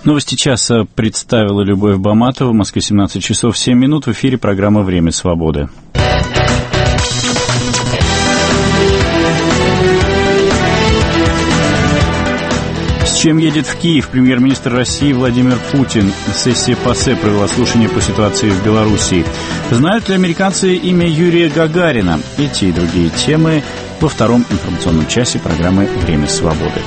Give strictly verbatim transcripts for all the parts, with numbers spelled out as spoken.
Новости часа представила Любовь Баматова. В Москве семнадцать часов семь минут. В эфире программа «Время свободы». С чем едет в Киев премьер-министр России Владимир Путин? Сессия ПАСЕ провела слушание по ситуации в Белоруссии. Знают ли американцы имя Юрия Гагарина? Эти и другие темы во втором информационном часе программы «Время свободы».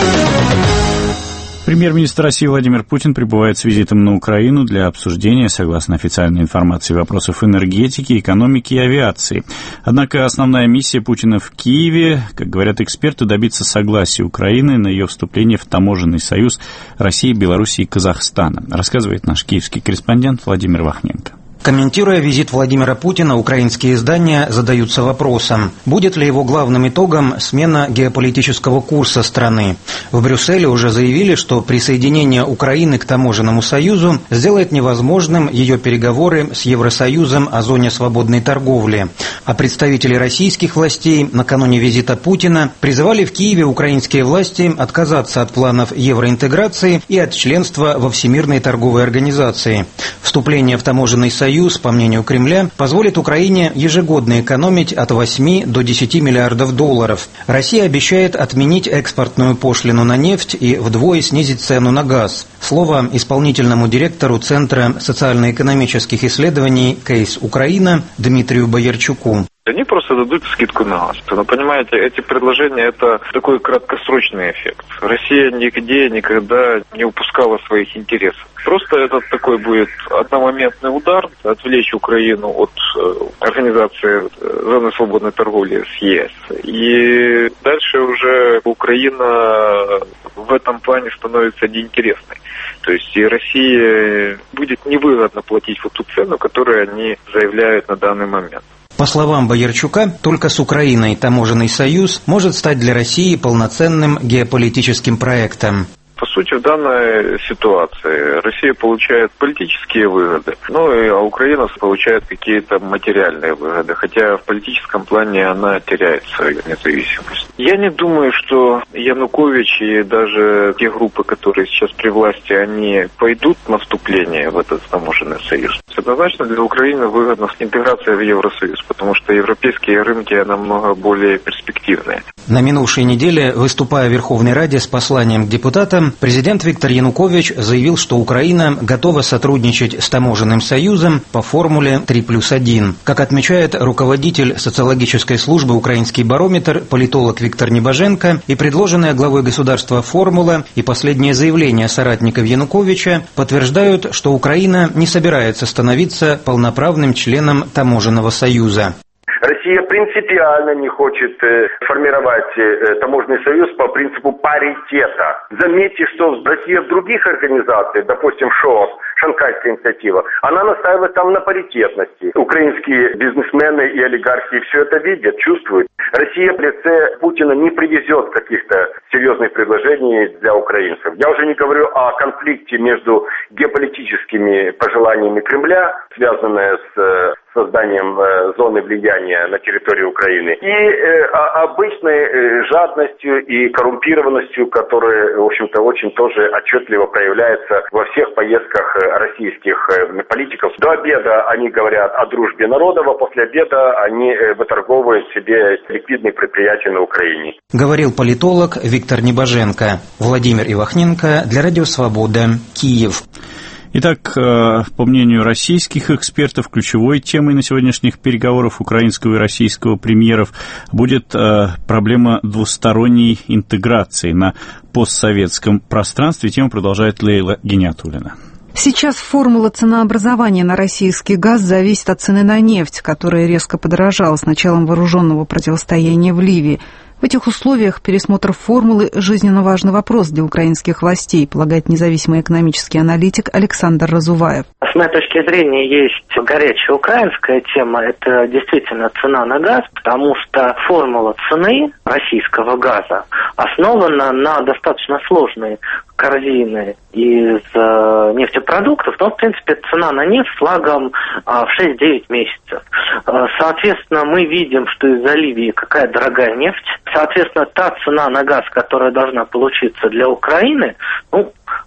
Премьер-министр России Владимир Путин прибывает с визитом на Украину для обсуждения, согласно официальной информации, вопросов энергетики, экономики и авиации. Однако основная миссия Путина в Киеве, как говорят эксперты, добиться согласия Украины на ее вступление в таможенный союз России, Белоруссии и Казахстана, рассказывает наш киевский корреспондент Владимир Вахненко. Комментируя визит Владимира Путина, украинские издания задаются вопросом, будет ли его главным итогом смена геополитического курса страны. В Брюсселе уже заявили, что присоединение Украины к таможенному союзу сделает невозможным ее переговоры с Евросоюзом о зоне свободной торговли. А представители российских властей накануне визита Путина призывали в Киеве украинские власти отказаться от планов евроинтеграции и от членства во Всемирной торговой организации. Вступление в таможенный союз Союз, по мнению Кремля, позволит Украине ежегодно экономить от восьми до десяти миллиардов долларов. Россия обещает отменить экспортную пошлину на нефть и вдвое снизить цену на газ. Слово исполнительному директору Центра социально-экономических исследований «Кейс Украина» Дмитрию Боярчуку. Они просто дадут скидку на газ. Но, понимаете, эти предложения – это такой краткосрочный эффект. Россия нигде никогда не упускала своих интересов. Просто это такой будет одномоментный удар, отвлечь Украину от э, организации э, зоны свободной торговли с ЕС. И дальше уже Украина в этом плане становится неинтересной. То есть и России будет невыгодно платить вот ту цену, которую они заявляют на данный момент. По словам Боярчука, только с Украиной таможенный союз может стать для России полноценным геополитическим проектом. По сути, в данной ситуации Россия получает политические выгоды, ну и а Украина получает какие-то материальные выгоды, хотя в политическом плане она теряет свою независимость. Я не думаю, что Янукович и даже те группы, которые сейчас при власти, они пойдут на вступление в этот таможенный союз. Однозначно для Украины выгодна интеграция в Евросоюз, потому что европейские рынки намного более перспективные. На минувшей неделе, выступая в Верховной Раде с посланием к депутатам, президент Виктор Янукович заявил, что Украина готова сотрудничать с таможенным союзом по формуле три плюс один. Как отмечает руководитель социологической службы «Украинский барометр», политолог Виктор Небоженко, и предложенная главой государства формула и последнее заявление соратников Януковича подтверждают, что Украина не собирается становиться полноправным членом таможенного союза. Россия принципиально не хочет э, формировать э, таможенный союз по принципу паритета. Заметьте, что Россия в других организациях, допустим, ШОС, Шанхайская инициатива, она настаивает там на паритетности. Украинские бизнесмены и олигархи все это видят, чувствуют. Россия в лице Путина не привезет каких-то серьезных предложений для украинцев. Я уже не говорю о конфликте между геополитическими пожеланиями Кремля, связанные с э, созданием э, зоны влияния на территории Украины, и э, обычной э, жадностью и коррумпированностью, которая, в общем-то, очень тоже отчетливо проявляется во всех поездках российских э, политиков. До обеда они говорят о дружбе народов, а после обеда они э, выторговывают себе ликвидные предприятия на Украине. Говорил политолог Виктор Небоженко. Владимир Ивахненко для Радио Свобода, Киев. Итак, по мнению российских экспертов, ключевой темой на сегодняшних переговорах украинского и российского премьеров будет проблема двусторонней интеграции на постсоветском пространстве. Тему продолжает Лейла Гиниатуллина. Сейчас формула ценообразования на российский газ зависит от цены на нефть, которая резко подорожала с началом вооруженного противостояния в Ливии. В этих условиях пересмотр формулы – жизненно важный вопрос для украинских властей, полагает независимый экономический аналитик Александр Разуваев. С моей точки зрения, есть горячая украинская тема, это действительно цена на газ, потому что формула цены российского газа основана на достаточно сложной корзины из э, нефтепродуктов, но, в принципе, цена на нефть флагом э, в шесть-девять месяцев. Э, соответственно, мы видим, что из-за Ливии какая дорогая нефть. Соответственно, та цена на газ, которая должна получиться для Украины, ну,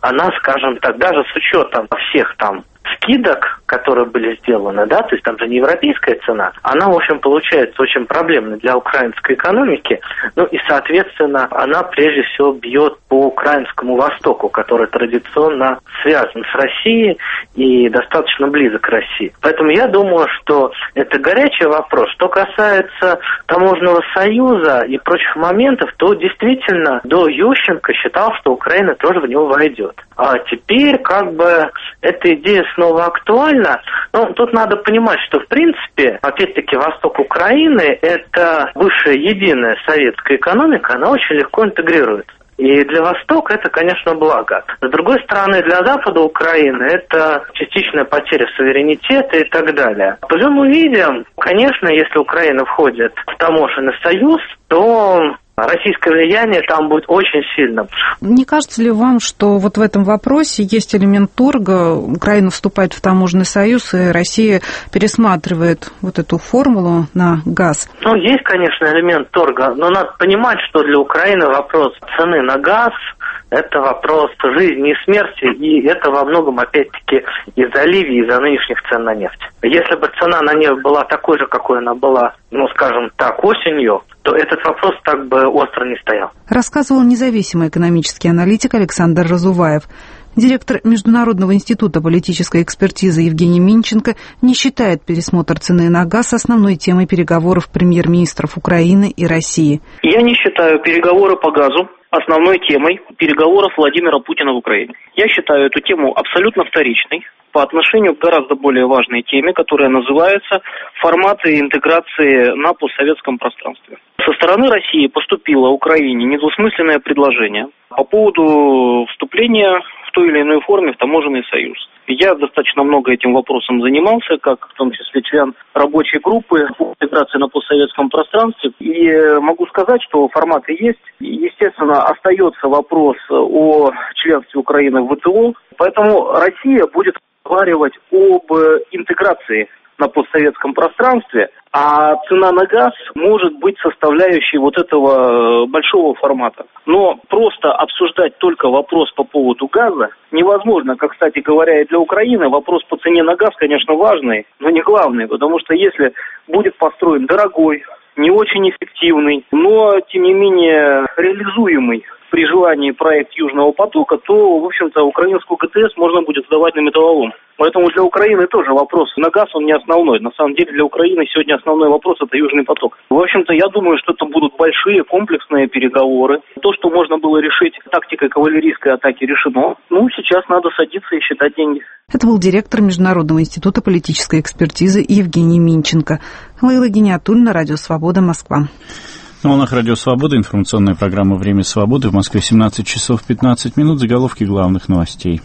она, скажем так, даже с учетом всех там скидок, которые были сделаны, да, то есть там же не европейская цена, она, в общем, получается очень проблемной для украинской экономики, ну и, соответственно, она прежде всего бьет по украинскому Востоку, который традиционно связан с Россией и достаточно близок к России. Поэтому я думаю, что это горячий вопрос. Что касается таможенного союза и прочих моментов, то действительно до Ющенко считал, что Украина тоже в него войдет. А теперь как бы эта идея снова актуальна. Но тут надо понимать, что в принципе, опять-таки, восток Украины – это бывшая единая советская экономика, она очень легко интегрируется. И для Востока это, конечно, благо. С другой стороны, для Запада Украины это частичная потеря суверенитета и так далее. Пожалуй, мы видим, конечно, если Украина входит в таможенный союз, то российское влияние там будет очень сильным. Не кажется ли вам, что вот в этом вопросе есть элемент торга? Украина вступает в таможенный союз, и Россия пересматривает вот эту формулу на газ? Ну, есть, конечно, элемент торга, но надо понимать, что для Украины вопрос цены на газ – это вопрос жизни и смерти, и это во многом, опять-таки, из-за Ливии, из-за нынешних цен на нефть. Если бы цена на нефть была такой же, какой она была, ну, скажем так, осенью, то этот вопрос так бы остро не стоял. Рассказывал независимый экономический аналитик Александр Разуваев. Директор Международного института политической экспертизы Евгений Минченко не считает пересмотр цены на газ основной темой переговоров премьер-министров Украины и России. Я не считаю переговоры по газу основной темой переговоров Владимира Путина в Украине. Я считаю эту тему абсолютно вторичной по отношению к гораздо более важной теме, которая называется «Форматы интеграции на постсоветском пространстве». Со стороны России поступило Украине недвусмысленное предложение по поводу вступления в той или иной форме в таможенный союз. Я достаточно много этим вопросом занимался, как в том числе член рабочей группы по интеграции на постсоветском пространстве. И могу сказать, что форматы есть. Естественно, остается вопрос о членстве Украины в ВТО. Поэтому Россия будет разговаривать об интеграции на постсоветском пространстве, а цена на газ может быть составляющей вот этого большого формата. Но просто обсуждать только вопрос по поводу газа невозможно. Как, кстати говоря, и для Украины вопрос по цене на газ, конечно, важный, но не главный, потому что если будет построен дорогой, не очень эффективный, но, тем не менее, реализуемый при желании проект Южного потока, то, в общем-то, украинскую ГТС можно будет сдавать на металлолом. Поэтому для Украины тоже вопрос на газ, он не основной. На самом деле для Украины сегодня основной вопрос – это Южный поток. В общем-то, я думаю, что это будут большие комплексные переговоры. То, что можно было решить тактикой кавалерийской атаки, решено. Ну, сейчас надо садиться и считать деньги. Это был директор Международного института политической экспертизы Евгений Минченко. Лейла Гиниатуллина, Радио Свобода, Москва. На волнах Радио Свобода информационная программа «Время свободы». В Москве семнадцать часов пятнадцать минут. Заголовки главных новостей.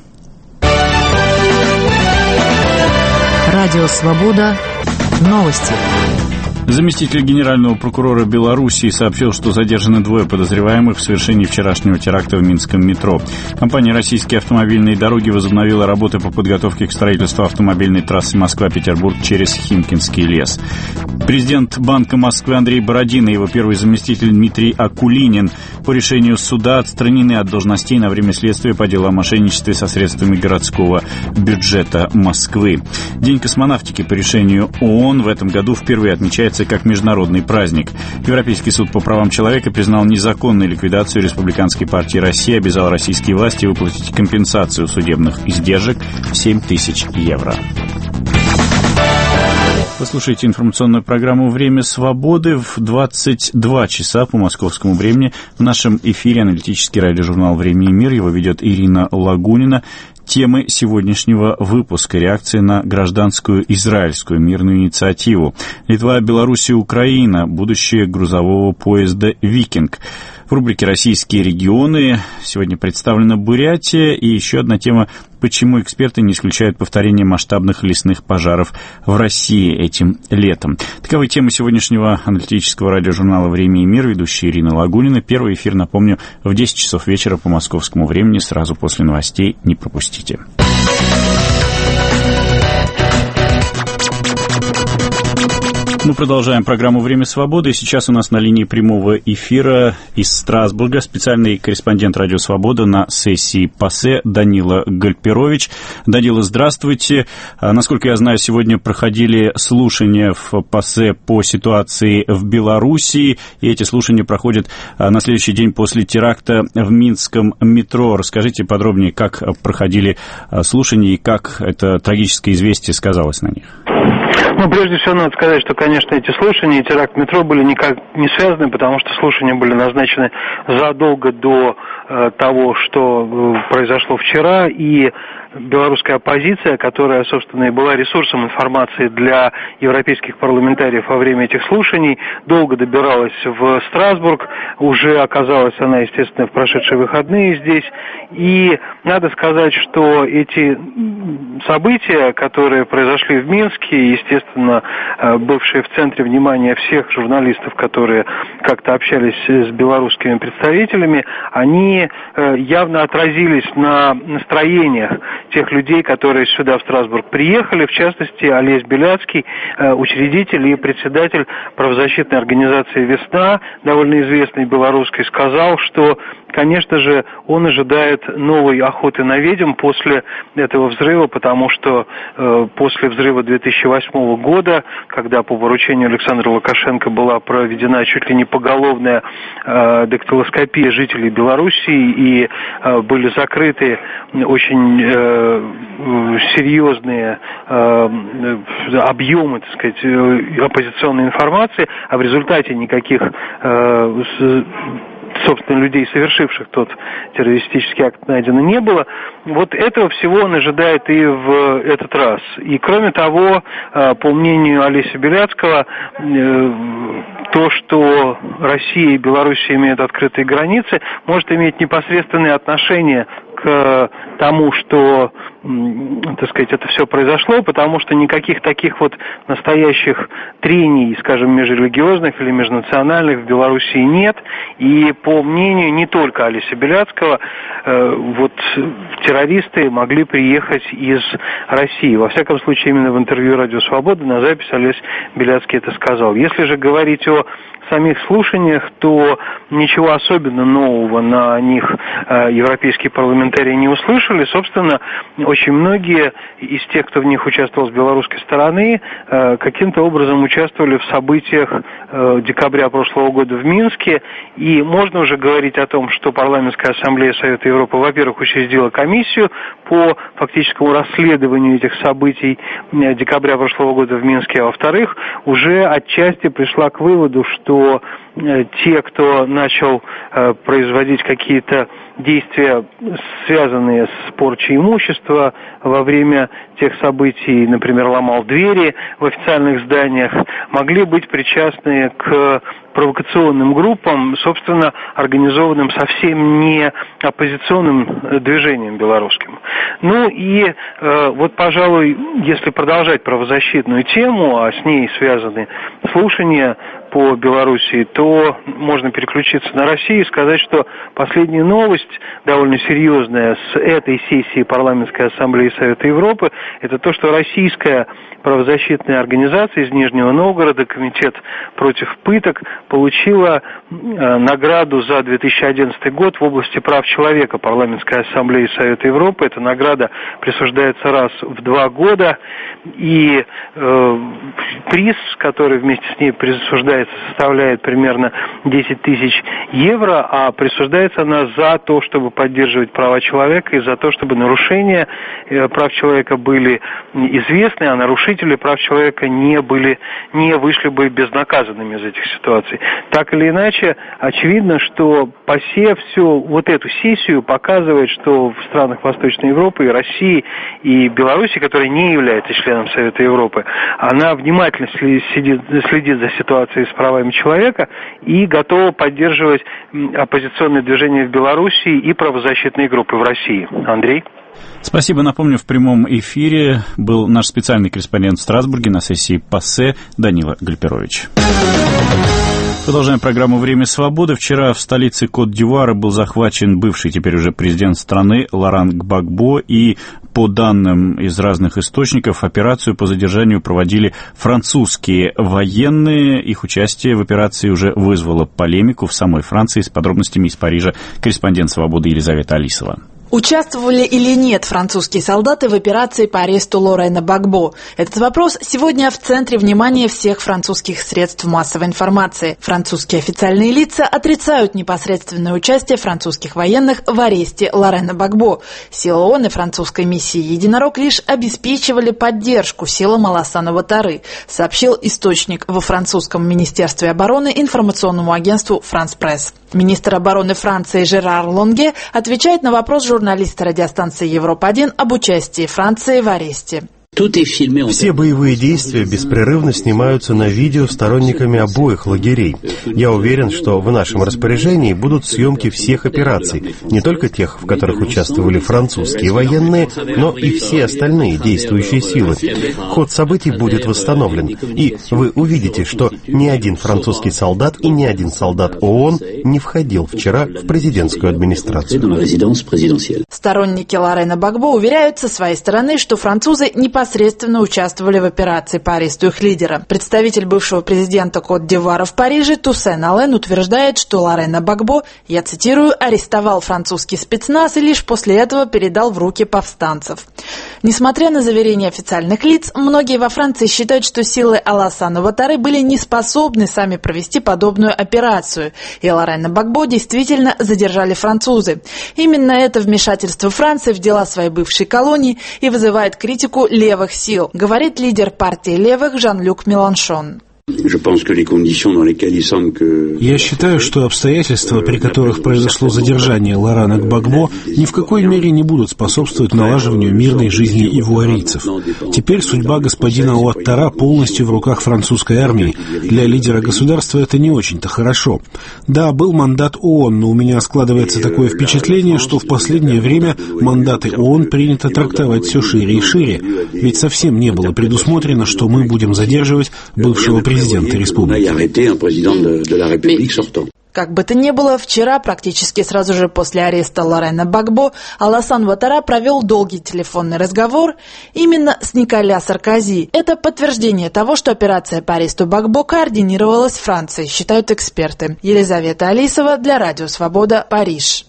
Радио Свобода. Новости. Заместитель генерального прокурора Белоруссии сообщил, что задержаны двое подозреваемых в совершении вчерашнего теракта в Минском метро. Компания «Российские автомобильные дороги» возобновила работы по подготовке к строительству автомобильной трассы Москва-Петербург через Химкинский лес. Президент Банка Москвы Андрей Бородин и его первый заместитель Дмитрий Акулинин по решению суда отстранены от должностей на время следствия по делу о мошенничестве со средствами городского бюджета Москвы. День космонавтики по решению ООН в этом году впервые отмечается как международный праздник. Европейский суд по правам человека признал незаконной ликвидацию Республиканской партии России, обязал российские власти выплатить компенсацию судебных издержек в семь тысяч евро. Вы слушаете информационную программу «Время свободы» в двадцать два часа по московскому времени. В нашем эфире аналитический радиожурнал «Время и мир». Его ведет Ирина Лагунина. Темы сегодняшнего выпуска – реакция на гражданскую израильскую мирную инициативу. Литва, Беларусь и Украина. Будущее грузового поезда «Викинг». В рубрике «Российские регионы» сегодня представлена Бурятия. И еще одна тема – почему эксперты не исключают повторение масштабных лесных пожаров в России этим летом. Таковы темы сегодняшнего аналитического радиожурнала «Время и мир». Ведущая Ирина Лагунина. Первый эфир, напомню, в десять часов вечера по московскому времени, сразу после новостей. Не пропустите. Мы продолжаем программу «Время свободы». И сейчас у нас на линии прямого эфира из Страсбурга специальный корреспондент «Радио Свобода» на сессии ПАСЕ Данила Гальперович. Данила, здравствуйте. Насколько я знаю, сегодня проходили слушания в ПАСЕ по ситуации в Белоруссии. И эти слушания проходят на следующий день после теракта в минском метро. Расскажите подробнее, как проходили слушания и как это трагическое известие сказалось на них. Ну, прежде всего, надо сказать, что, конечно, эти слушания и теракт в метро были никак не связаны, потому что слушания были назначены задолго до э, того, что э, произошло вчера, и белорусская оппозиция, которая, собственно, и была ресурсом информации для европейских парламентариев во время этих слушаний, долго добиралась в Страсбург, уже оказалась она, естественно, в прошедшие выходные здесь, и надо сказать, что эти события, которые произошли в Минске, естественно, бывшие в центре внимания всех журналистов, которые как-то общались с белорусскими представителями, они явно отразились на настроениях тех людей, которые сюда, в Страсбург, приехали, в частности, Олесь Беляцкий, учредитель и председатель правозащитной организации «Весна», довольно известной белорусской, сказал, что, конечно же, он ожидает новой охоты на ведьм после этого взрыва, потому что э, после взрыва две тысячи восьмого года, когда по поручению Александра Лукашенко была проведена чуть ли не поголовная э, дактилоскопия жителей Белоруссии и э, были закрыты очень э, серьезные э, объемы, так сказать, оппозиционной информации, а в результате никаких э, собственно, людей, совершивших тот террористический акт, найдено не было. Вот этого всего он ожидает и в этот раз. И, кроме того, по мнению Олеся Беляцкого, то, что Россия и Белоруссия имеют открытые границы, может иметь непосредственное отношение к тому, что, так сказать, это все произошло, потому что никаких таких вот настоящих трений, скажем, межрелигиозных или межнациональных в Белоруссии нет. И по мнению не только Олеся Беляцкого, вот террористы могли приехать из России. Во всяком случае, именно в интервью «Радио Свобода» на запись Олесь Беляцкий это сказал. Если же говорить о самих слушаниях, то ничего особенно нового на них э, европейские парламентарии не услышали. Собственно, очень многие из тех, кто в них участвовал с белорусской стороны, э, каким-то образом участвовали в событиях э, декабря прошлого года в Минске. И можно уже говорить о том, что Парламентская ассамблея Совета Европы, во-первых, учредила комиссию по фактическому расследованию этих событий э, декабря прошлого года в Минске, а во-вторых, уже отчасти пришла к выводу, что что те, кто начал э, производить какие-то действия, связанные с порчей имущества во время тех событий, например, ломал двери в официальных зданиях, могли быть причастны к провокационным группам, собственно, организованным совсем не оппозиционным движением белорусским. Ну и э, вот, пожалуй, если продолжать правозащитную тему, а с ней связаны слушания по Белоруссии, то можно переключиться на Россию и сказать, что последняя новость, довольно серьезная, с этой сессии Парламентской ассамблеи Совета Европы, это то, что российская правозащитная организация из Нижнего Новгорода, Комитет против пыток, получила э, награду за две тысячи одиннадцатый год в области прав человека Парламентской ассамблеи Совета Европы. Эта награда присуждается раз в два года, и э, приз, который вместе с ней присуждается, составляет примерно десять тысяч евро, а присуждается она за то, чтобы поддерживать права человека и за то, чтобы нарушения э, прав человека были известны, а нарушители прав человека не были, не вышли бы безнаказанными из этих ситуаций. Так или иначе, очевидно, что ПАСЕ всю вот эту сессию показывает, что в странах Восточной Европы и России и Беларуси, которая не является членом Совета Европы, она внимательно следит, следит за ситуацией с правами человека и готова поддерживать оппозиционные движения в Беларуси и правозащитные группы в России. Андрей? Спасибо. Напомню, в прямом эфире был наш специальный корреспондент в Страсбурге на сессии ПАСЕ Данила Гальперович. Продолжаем программу «Время свободы». Вчера в столице Кот-д'Ивуара был захвачен бывший теперь уже президент страны Лоран Гбагбо, и по данным из разных источников, операцию по задержанию проводили французские военные. Их участие в операции уже вызвало полемику в самой Франции. С подробностями из Парижа корреспондент «Свободы» Елизавета Алисова. Участвовали или нет французские солдаты в операции по аресту Лорена Гбагбо? Этот вопрос сегодня в центре внимания всех французских средств массовой информации. Французские официальные лица отрицают непосредственное участие французских военных в аресте Лорена Гбагбо. Силы ООН и французской миссии «Единорог» лишь обеспечивали поддержку силам Алассана Уаттары, сообщил источник во французском министерстве обороны информационному агентству «Франс Пресс». Министр обороны Франции Жерар Лонге отвечает на вопрос журналиста радиостанции Европа-один об участии Франции в аресте. Все боевые действия беспрерывно снимаются на видео сторонниками обоих лагерей. Я уверен, что в нашем распоряжении будут съемки всех операций, не только тех, в которых участвовали французские военные, но и все остальные действующие силы. Ход событий будет восстановлен, и вы увидите, что ни один французский солдат и ни один солдат ООН не входил вчера в президентскую администрацию. Сторонники Лорена Гбагбо уверяют со своей стороны, что французы не непосредственно участвовали в операции по аресту их лидера. Представитель бывшего президента Кот-д'Ивуара в Париже Туссен Ален утверждает, что Лорен Гбагбо, я цитирую, арестовал французский спецназ и лишь после этого передал в руки повстанцев. Несмотря на заверения официальных лиц, многие во Франции считают, что силы Алассана Уаттары были не способны сами провести подобную операцию, и Лорена Гбагбо действительно задержали французы. Именно это вмешательство Франции в дела своей бывшей колонии и вызывает критику левых сил, говорит лидер партии левых Жан-Люк Меланшон. Я считаю, что обстоятельства, при которых произошло задержание Лорана Гбагбо, ни в какой мере не будут способствовать налаживанию мирной жизни ивуарийцев. Теперь судьба господина Уаттара полностью в руках французской армии. Для лидера государства это не очень-то хорошо. Да, был мандат ООН, но у меня складывается такое впечатление, что в последнее время мандаты ООН принято трактовать все шире и шире. Ведь совсем не было предусмотрено, что мы будем задерживать бывшего президента. Президента республики. Как бы то ни было, вчера, практически сразу же после ареста Лорена Гбагбо, Алассан Уаттара провел долгий телефонный разговор именно с Николя Саркози. Это подтверждение того, что операция по аресту Гбагбо координировалась Францией, считают эксперты. Елизавета Алисова для Радио Свобода, Париж.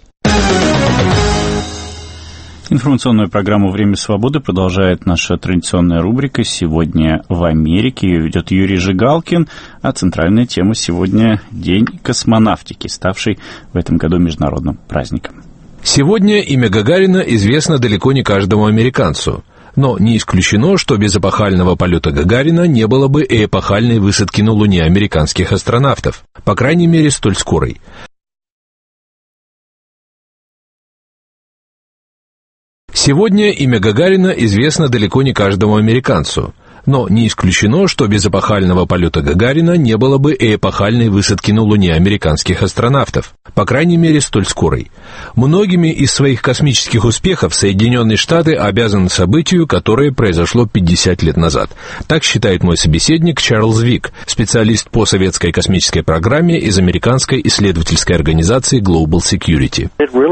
Информационную программу «Время свободы» продолжает наша традиционная рубрика «Сегодня в Америке». Ее ведет Юрий Жигалкин, а центральная тема сегодня – День космонавтики, ставший в этом году международным праздником. Сегодня имя Гагарина известно далеко не каждому американцу. Но не исключено, что без эпохального полета Гагарина не было бы и эпохальной высадки на Луне американских астронавтов, по крайней мере, столь скорой. Сегодня имя Гагарина известно далеко не каждому американцу. Но не исключено, что без эпохального полета Гагарина не было бы и эпохальной высадки на Луне американских астронавтов, по крайней мере, столь скорой. Многими из своих космических успехов Соединенные Штаты обязаны событию, которое произошло пятьдесят лет назад. Так считает мой собеседник Чарльз Вик, специалист по советской космической программе из американской исследовательской организации Global Security.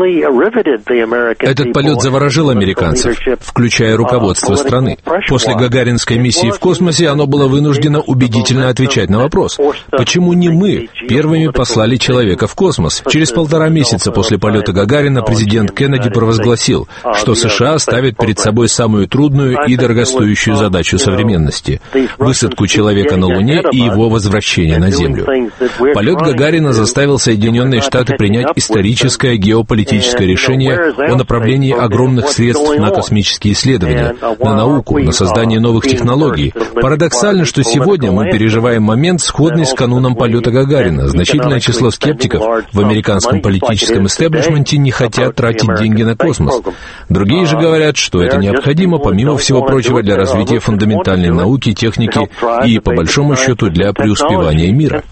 Этот полет заворожил американцев, включая руководство страны. После гагаринской миссии в космосе оно было вынуждено убедительно отвечать на вопрос, почему не мы первыми послали человека в космос. Через полтора месяца после полета Гагарина президент Кеннеди провозгласил, что США ставят перед собой самую трудную и дорогостоящую задачу современности – высадку человека на Луне и его возвращение на Землю. Полет Гагарина заставил Соединенные Штаты принять историческое геополитическое решение о направлении огромных средств на космические исследования, на науку, на создание новых технологий. Парадоксально, что сегодня мы переживаем момент, сходный с кануном полета Гагарина. Значительное число скептиков в американском политическом истеблишменте не хотят тратить деньги на космос. Другие же говорят, что это необходимо, помимо всего прочего, для развития фундаментальной науки, техники и, по большому счету, для преуспевания мира.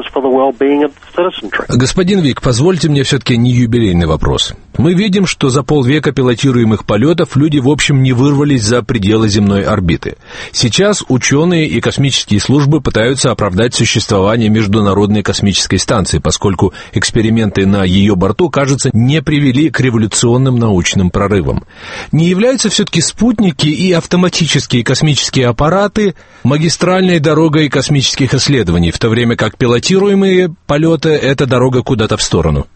Господин Вик, позвольте мне все-таки не юбилейный вопрос. Мы видим, что за полвека пилотируемых полетов люди, в общем, не вырвались за пределы земной орбиты. Сейчас ученые и космические службы пытаются оправдать существование Международной космической станции, поскольку эксперименты на ее борту, кажется, не привели к революционным научным прорывам. Не являются все-таки спутники и автоматические космические аппараты магистральной дорогой космических исследований, в то время как пилотируемые полеты — это дорога куда-то в сторону?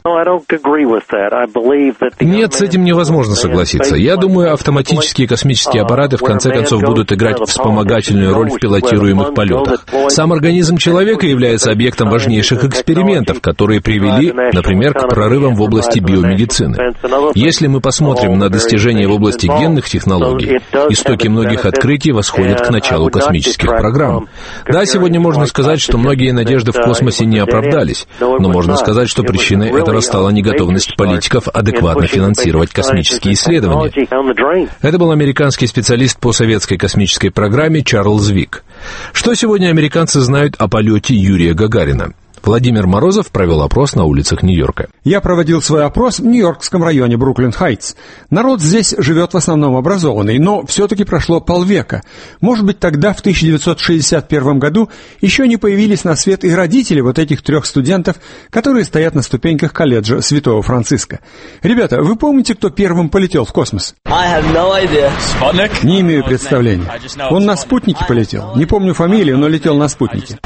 Нет, с этим невозможно согласиться. Я думаю, автоматические космические аппараты в конце концов будут играть вспомогательную роль в пилотируемых полетах. Сам организм человека является объектом важнейших экспериментов, которые привели, например, к прорывам в области биомедицины. Если мы посмотрим на достижения в области генных технологий, истоки многих открытий восходят к началу космических программ. Да, сегодня можно сказать, что многие надежды в космосе не оправдались, но можно сказать, что причиной этого стала неготовность политиков адекватно финансировать космические исследования. Это был американский специалист по советской космической программе Чарльз Вик. Что сегодня американцы знают о полете Юрия Гагарина? Владимир Морозов провел опрос на улицах Нью-Йорка. Я проводил свой опрос в нью-йоркском районе Бруклин-Хайтс. Народ здесь живет в основном образованный, но все-таки прошло полвека. Может быть, тогда, в тысяча девятьсот шестьдесят первом году, еще не появились на свет и родители вот этих трех студентов, которые стоят на ступеньках колледжа Святого Франциска. Ребята, вы помните, кто первым полетел в космос? No не имею представления. Он на спутнике полетел. Не помню фамилию, но летел на спутнике.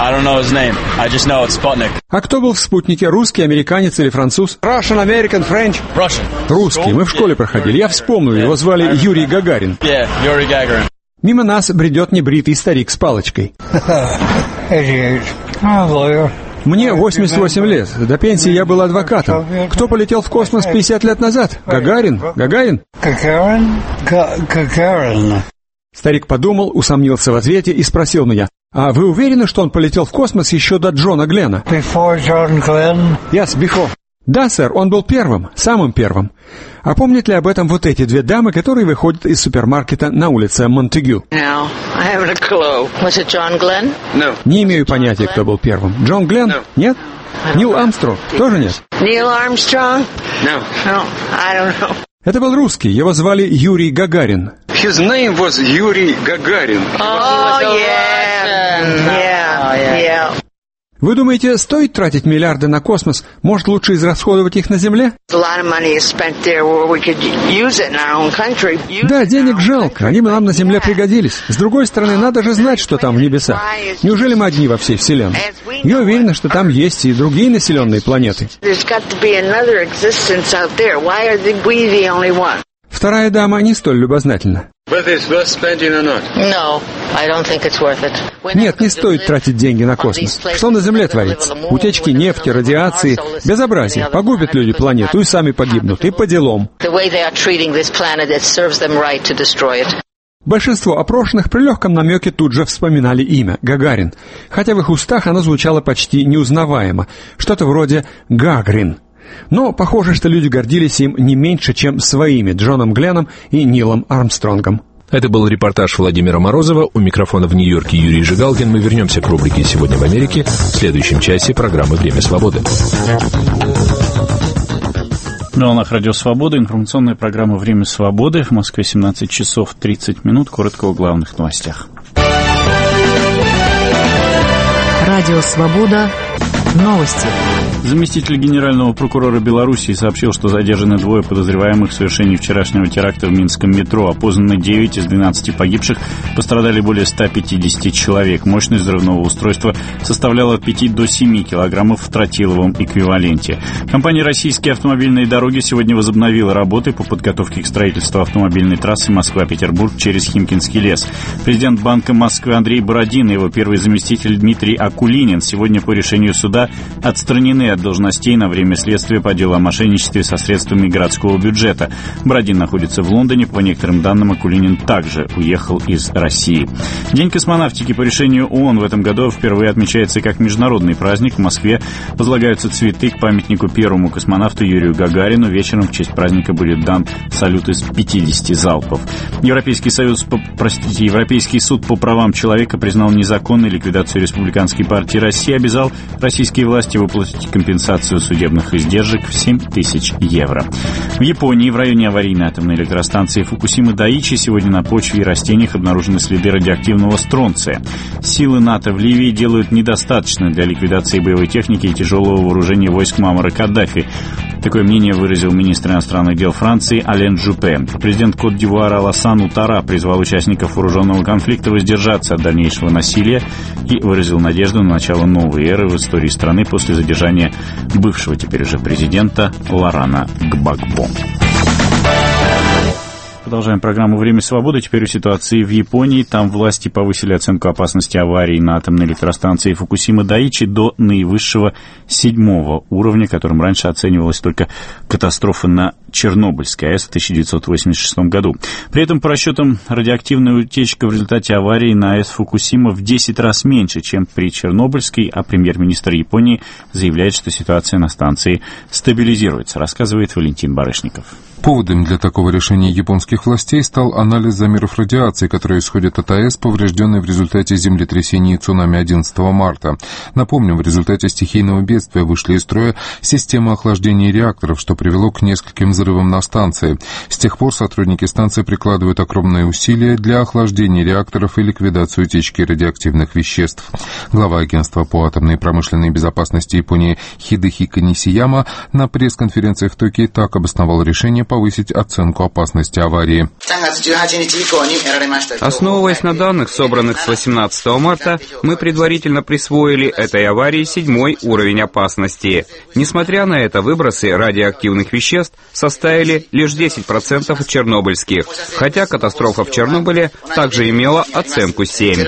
А кто был в спутнике? Русский, американец или француз? Russian, American, French. Russian. Русский. Мы в школе проходили. Я вспомнил, его звали Юрий Гагарин. Yeah, Юрий Гагарин. Мимо нас бредет небритый старик с палочкой. Мне восемьдесят восемь лет. До пенсии я был адвокатом. Кто полетел в космос пятьдесят лет назад? Гагарин? Гагарин? Гагарин? Гагарин. Старик подумал, усомнился в ответе и спросил меня: а вы уверены, что он полетел в космос еще до Джона Гленна? Before John Glenn? Yes, before. Да, сэр, он был первым, самым первым. А помнят ли об этом вот эти две дамы, которые выходят из супермаркета на улице Монтегю? No, I haven't a clue. Was it John Glenn? No. Не имею понятия, кто был первым. Джон Гленн? No. Нет? Нил Армстронг? Тоже нет? Neil Armstrong? No. No, I don't know. Это был русский, его звали Юрий Гагарин. His name was Юрий Гагарин. Oh, yeah. Yeah, yeah. Вы думаете, стоит тратить миллиарды на космос? Может, лучше израсходовать их на Земле? Да, денег жалко, они бы нам на Земле пригодились. С другой стороны, надо же знать, что там в небесах. Неужели мы одни во всей Вселенной? Я уверена, что там есть и другие населенные планеты. Вторая дама не столь любознательна. Нет, не стоит тратить деньги на космос. Что на Земле творится? Утечки нефти, радиации, безобразие. Погубят люди планету и сами погибнут. И по делам. Большинство опрошенных при легком намеке тут же вспоминали имя — Гагарин, хотя в их устах оно звучало почти неузнаваемо, что-то вроде «Гагрин». Но похоже, что люди гордились им не меньше, чем своими Джоном Гленном и Нилом Армстронгом. Это был репортаж Владимира Морозова. У микрофона в Нью-Йорке Юрий Жигалкин. Мы вернемся к рубрике «Сегодня в Америке» в следующем часе программы «Время свободы». На волнах Радио Свобода информационная программа «Время свободы». В Москве семнадцать часов тридцать минут. Коротко о главных новостях. Радио Свобода. Новости. Заместитель генерального прокурора Белоруссии сообщил, что задержаны двое подозреваемых в совершении вчерашнего теракта в Минском метро. Опознаны девять из двенадцати погибших, пострадали более ста пятидесяти человек. Мощность взрывного устройства составляла от пяти до семи килограммов в тротиловом эквиваленте. Компания «Российские автомобильные дороги» сегодня возобновила работы по подготовке к строительству автомобильной трассы Москва-Петербург через Химкинский лес. Президент Банка Москвы Андрей Бородин и его первый заместитель Дмитрий Акулинин сегодня по решению суда отстранены от должностей на время следствия по делу о мошенничестве со средствами городского бюджета. Бородин находится в Лондоне. По некоторым данным, Акулинин также уехал из России. День космонавтики по решению ООН в этом году впервые отмечается как международный праздник. В Москве возлагаются цветы к памятнику первому космонавту Юрию Гагарину. Вечером в честь праздника будет дан салют из пятидесяти залпов. Европейский Союз, простите, Европейский суд по правам человека признал незаконной ликвидацию Республиканской партии России, обязал российское японские власти выплатить компенсацию судебных издержек в семь тысяч евро. В Японии в районе аварийной атомной электростанции Фукусима-Дайичи сегодня на почве и растениях обнаружены следы радиоактивного стронция. Силы НАТО в Ливии делают недостаточно для ликвидации боевой техники и тяжелого вооружения войск Муаммара Каддафи. Такое мнение выразил министр иностранных дел Франции Ален Жупе. Президент Кот-д'Ивуара Аласан Утара призвал участников вооруженного конфликта воздержаться от дальнейшего насилия и выразил надежду на начало новой эры в истории страны после задержания бывшего теперь уже президента Лорана Гбагбо. Продолжаем программу «Время свободы». Теперь о ситуации в Японии. Там власти повысили оценку опасности аварии на атомной электростанции Фукусима-Дайичи до наивысшего седьмого уровня, которым раньше оценивалась только катастрофа на Чернобыльской АЭС в тысяча девятьсот восемьдесят шестом году. При этом, по расчетам, радиоактивная утечка в результате аварии на АЭС Фукусима в десять раз меньше, чем при Чернобыльской, а премьер-министр Японии заявляет, что ситуация на станции стабилизируется, рассказывает Валентин Барышников. Поводом для такого решения японских властей стал анализ замеров радиации, которые исходят от АЭС, поврежденной в результате землетрясения и цунами одиннадцатого марта. Напомним, в результате стихийного бедствия вышли из строя системы охлаждения реакторов, что привело к нескольким взрывам на станции. С тех пор сотрудники станции прикладывают огромные усилия для охлаждения реакторов и ликвидации утечки радиоактивных веществ. Глава агентства по атомной и промышленной безопасности Японии Хидехика Нисияма на пресс-конференции в Токио так обосновал решение повысить оценку опасности аварии. Основываясь на данных, собранных с восемнадцатого марта, мы предварительно присвоили этой аварии седьмой уровень опасности. Несмотря на это, выбросы радиоактивных веществ составили лишь десять процентов от чернобыльских, хотя катастрофа в Чернобыле также имела оценку семь.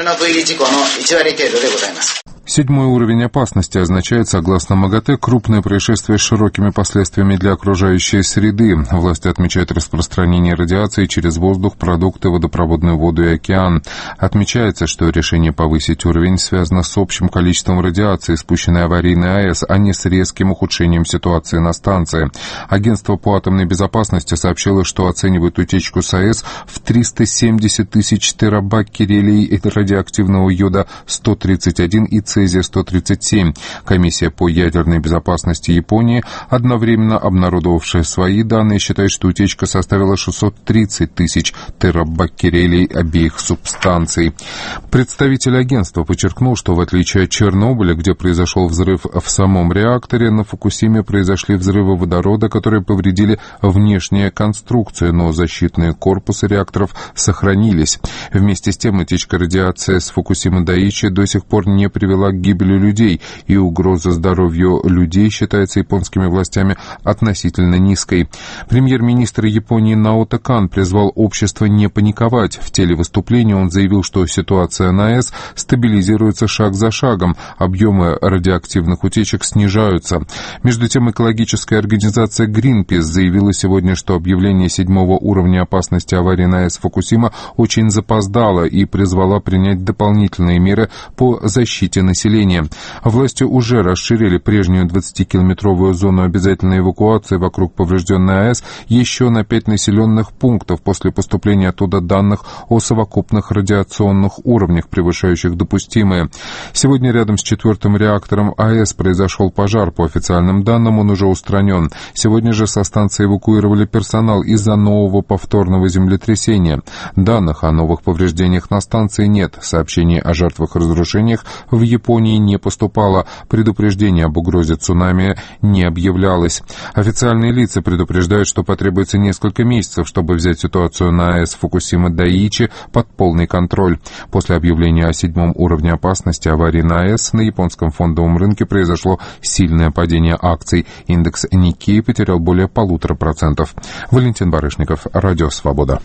Седьмой уровень опасности означает, согласно МАГАТЭ, крупное происшествие с широкими последствиями для окружающей среды. Власти отмечают распространение радиации через воздух, продукты, водопроводную воду и океан. Отмечается, что решение повысить уровень связано с общим количеством радиации, спущенной аварийной АЭС, а не с резким ухудшением ситуации на станции. Агентство по атомной безопасности сообщило, что оценивает утечку с АЭС в триста семьдесят тысяч терабаккерелей радиоактивного йода сто тридцать один и цезия сто тридцать семь. Комиссия по ядерной безопасности Японии, одновременно обнародовавшая свои данные, считает, что утечка составила шестьсот тридцать тысяч терабаккерелей обеих субстанций. Представитель агентства подчеркнул, что в отличие от Чернобыля, где произошел взрыв в самом реакторе, на Фукусиме произошли взрывы водорода, которые повредили внешние конструкции, но защитные корпусы реакторов сохранились. Вместе с тем, утечка радиации с Фукусима-Дайичи до сих пор не привела к гибели людей, и угроза здоровью людей считается японскими властями относительно низкой. Премьер-министр Японии Наото Кан призвал общество не паниковать. В телевыступлении он заявил, что ситуация на АЭС стабилизируется шаг за шагом, объемы радиоактивных утечек снижаются. Между тем, экологическая организация Greenpeace заявила сегодня, что объявление седьмого уровня опасности аварии на АЭС Фукусима очень запоздало и призвала принять дополнительные меры по защите населения. Власти уже расширили прежнюю двадцатикилометровую зону обязательной эвакуации вокруг поврежденной АЭС еще на пять населенных пунктов после поступления оттуда данных о совокупных радиационных уровнях, превышающих допустимые. Сегодня рядом с четвертым реактором АЭС произошел пожар. По официальным данным, он уже устранен. Сегодня же со станции эвакуировали персонал из-за нового повторного землетрясения. Данных о новых повреждениях на станции нет. Сообщений о жертвах-разрушениях в Японии не поступало. Предупреждение об угрозе цунами не объявлялось. Официальные лица предупреждают, что потребуется несколько месяцев, чтобы взять ситуацию на АЭС Фукусима-Дайичи под полный контроль. После объявления о седьмом уровне опасности аварии на АЭС на японском фондовом рынке произошло сильное падение акций. Индекс Никкей потерял более полутора процентов. Валентин Барышников, Радио Свобода.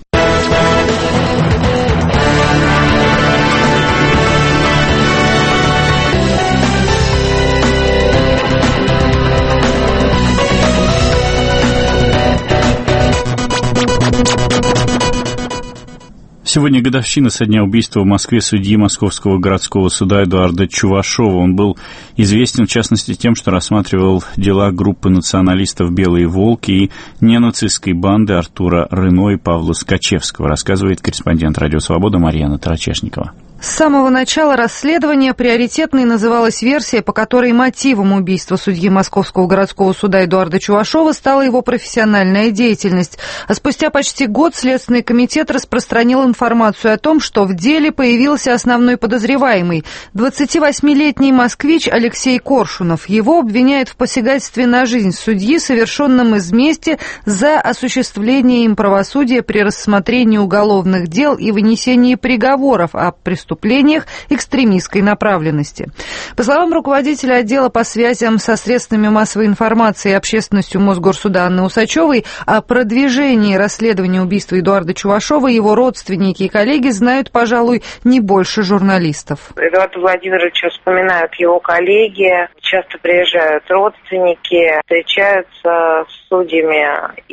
Сегодня годовщина со дня убийства в Москве судьи Московского городского суда Эдуарда Чувашова. Он был известен, в частности, тем, что рассматривал дела группы националистов «Белые волки» и ненацистской банды Артура Рено и Павла Скачевского, рассказывает корреспондент «Радио Свобода» Марьяна Тарачешникова. С самого начала расследования приоритетной называлась версия, по которой мотивом убийства судьи Московского городского суда Эдуарда Чувашова стала его профессиональная деятельность. А спустя почти год Следственный комитет распространил информацию о том, что в деле появился основной подозреваемый – двадцативосьмилетний москвич Алексей Коршунов. Его обвиняют в посягательстве на жизнь судьи, совершенном из мести за осуществление им правосудия при рассмотрении уголовных дел и вынесении приговоров о преступлениях преступлениях экстремистской направленности. По словам руководителя отдела по связям со средствами массовой информации и общественностью Мосгорсуда Анны Усачевой, о продвижении расследования убийства Эдуарда Чувашова его родственники и коллеги знают, пожалуй, не больше журналистов. Эдуарда Владимировича вспоминают его коллеги, часто приезжают родственники, встречаются с судьями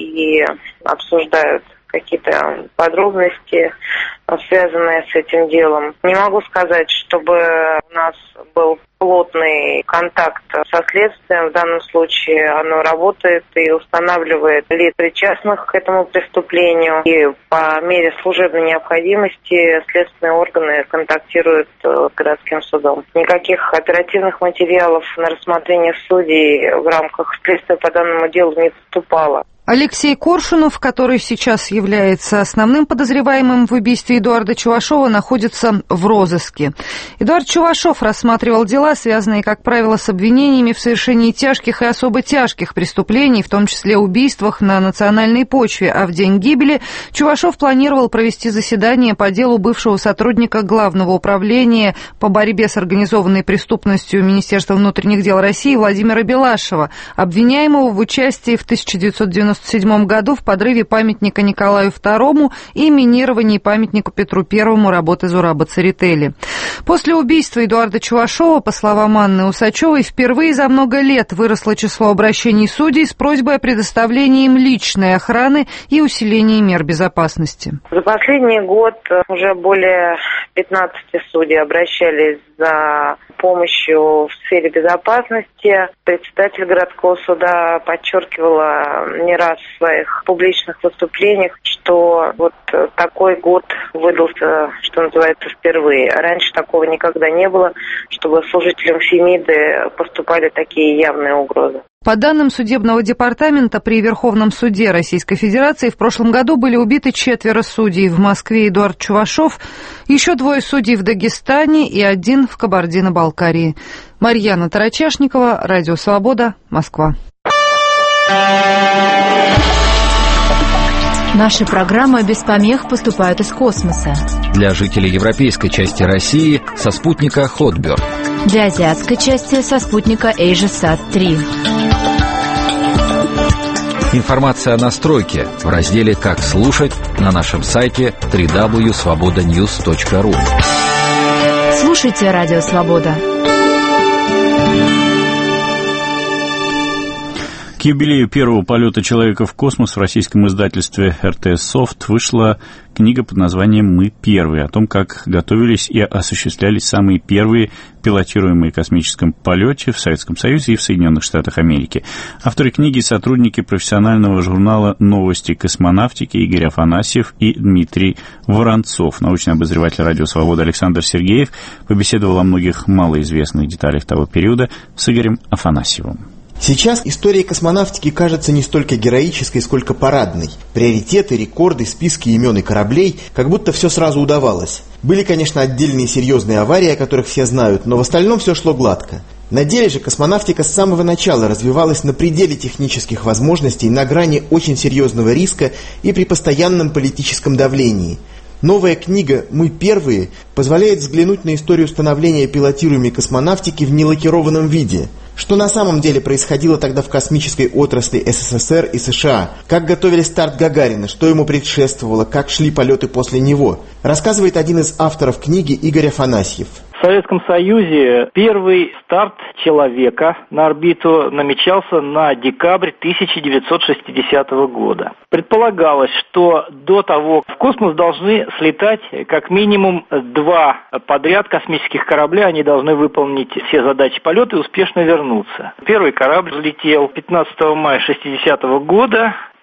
и обсуждают какие-то подробности, связанные с этим делом. Не могу сказать, чтобы у нас был плотный контакт со следствием. В данном случае оно работает и устанавливает лиц, причастных к этому преступлению. И по мере служебной необходимости следственные органы контактируют с городским судом. Никаких оперативных материалов на рассмотрение судей в рамках следствия по данному делу не поступало. Алексей Коршунов, который сейчас является основным подозреваемым в убийстве Эдуарда Чувашова, находится в розыске. Эдуард Чувашов рассматривал дела, связанные, как правило, с обвинениями в совершении тяжких и особо тяжких преступлений, в том числе убийствах на национальной почве, а в день гибели Чувашов планировал провести заседание по делу бывшего сотрудника Главного управления по борьбе с организованной преступностью Министерства внутренних дел России Владимира Белашева, обвиняемого в участии в тысяча девятьсот девяносто седьмом году в подрыве памятника Николаю второму и минировании памятнику Петру Первому работы Зураба Церетели. После убийства Эдуарда Чувашова, по словам Анны Усачевой, впервые за много лет выросло число обращений судей с просьбой о предоставлении им личной охраны и усилении мер безопасности. За последний год уже более пятнадцати судей обращались за помощью в сфере безопасности. Председатель городского суда подчеркивала не раз в своих публичных выступлениях, что вот такой год выдался, что называется, впервые. Раньше такого никогда не было, чтобы служителям Фемиды поступали такие явные угрозы. По данным судебного департамента, при Верховном суде Российской Федерации в прошлом году были убиты четверо судей. В Москве Эдуард Чувашов, еще двое судей в Дагестане и один в Кабардино-Балкарии. Марьяна Тарачашникова, Радио Свобода, Москва. Наши программы без помех поступают из космоса. Для жителей европейской части России со спутника Хотберг. Для азиатской части со спутника AsiaSat три. Информация о настройке в разделе «Как слушать» на нашем сайте дабл ю дабл ю дабл ю точка свобода ньюс точка ру. Слушайте Радио Свобода. К юбилею первого полета человека в космос в российском издательстве эр тэ эс Софт вышла книга под названием «Мы первые», о том, как готовились и осуществлялись самые первые пилотируемые в космическом полете в Советском Союзе и в Соединенных Штатах Америки. Авторы книги — сотрудники профессионального журнала «Новости космонавтики» Игорь Афанасьев и Дмитрий Воронцов. Научный обозреватель «Радио Свобода» Александр Сергеев побеседовал о многих малоизвестных деталях того периода с Игорем Афанасьевым. Сейчас история космонавтики кажется не столько героической, сколько парадной. Приоритеты, рекорды, списки имен и кораблей, как будто все сразу удавалось. Были, конечно, отдельные серьезные аварии, о которых все знают, но в остальном все шло гладко. На деле же космонавтика с самого начала развивалась на пределе технических возможностей, на грани очень серьезного риска и при постоянном политическом давлении. Новая книга «Мы первые» позволяет взглянуть на историю становления пилотируемой космонавтики в нелакированном виде. Что на самом деле происходило тогда в космической отрасли эс эс эс эр и США? Как готовили старт Гагарина? Что ему предшествовало? Как шли полеты после него? Рассказывает один из авторов книги Игорь Афанасьев. В Советском Союзе первый старт человека на орбиту намечался на декабрь тысяча девятьсот шестидесятого года. Предполагалось, что до того в космос должны слетать как минимум два подряд космических корабля. Они должны выполнить все задачи полета и успешно вернуться. Первый корабль взлетел пятнадцатого мая шестидесятого года.